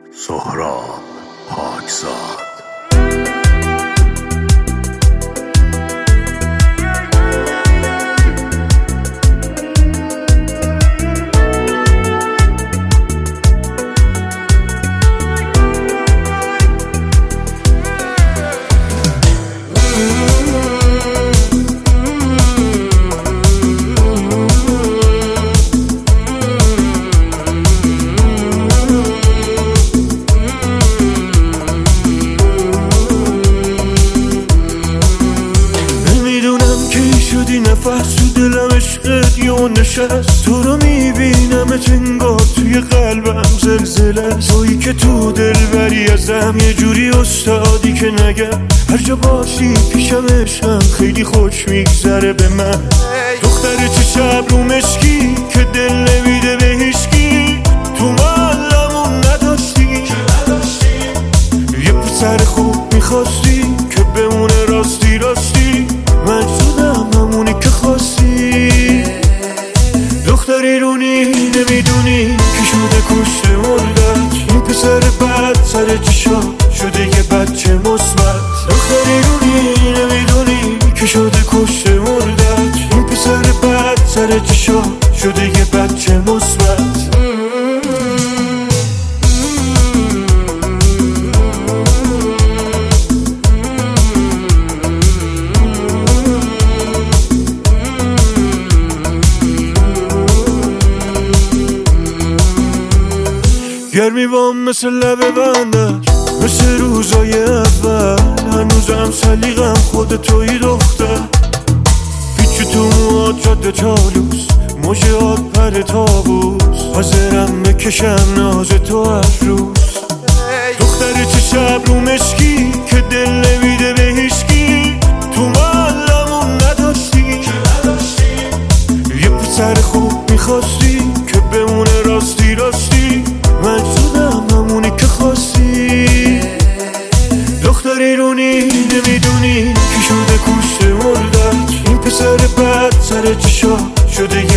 سهراب پاکزاد. نفس تو دلم عشقت یه نشست، تو رو میبینمت انگار توی قلبم زلزله. تویی که تو دل بری ازم، یه جوری استادی که نگم هر جا باشی پیشم عشقم خیلی خوش میگذره به من. دختر چه شب رو مشکی که دل نمیده به هیچکی، تو معلمون نداشتی یه پسر خوب میخواستی که بمونه راستی راستی. من شدم همونی که خواستی، دختری رونی نمیدونی که شده کشته مردت. این پسر بد سر چشا شده یه بچه مثبت. دختری رونی نمیدونی که شده کشته مردت. این پسر بد سر چشا شده یه بچه مثبت. گرمی بام مثل لبه بندش، مثل روزای اول. هنوزم سلیقم خود توی دختر، پیچو تو موهات جاده چالوس، موجهات پر تابوس. حاضرم بکشم ناز تو هر روز. دختر چه شب رو مشکی که دل نمیده به هیچکی، تو معلمون نداشتی یه پسر خوب میخواستی که بمونه راستی راستی. من شدم همونی که خواستی، دختری رونی نمیدونی که شده کشته مردت. این پسر بد سر چشا شده